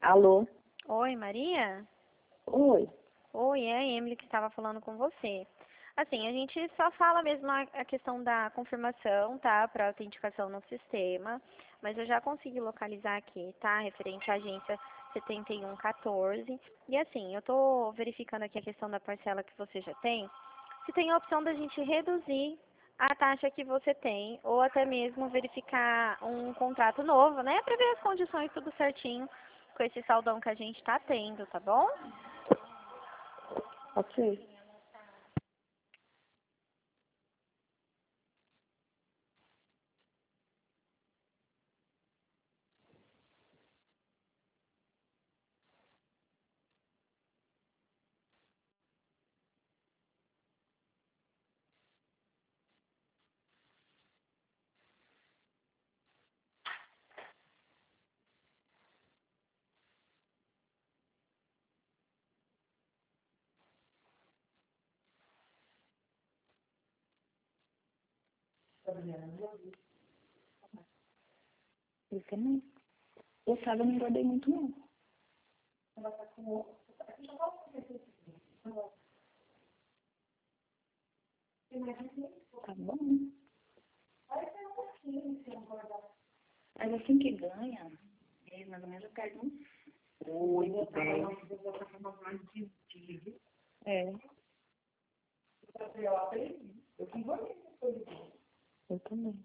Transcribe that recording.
Alô? Oi, Maria? Oi. Oi, é a Emily que estava falando com você. Assim, a gente só fala mesmo a questão da confirmação, tá? Para autenticação no sistema, mas eu já consegui localizar aqui, tá? Referente à agência 7114. E assim, eu tô verificando aqui a questão da parcela que você já tem. Se tem a opção da gente reduzir a taxa que você tem, ou até mesmo verificar um contrato novo, né? Para ver as condições tudo certinho com esse saldão que a gente tá tendo, tá bom? Ok. Eu também. Eu sábado não engordei muito, não. Tá bom. Mas assim que ganha, mais ou menos eu perco uns 8, 10. É. Eu também.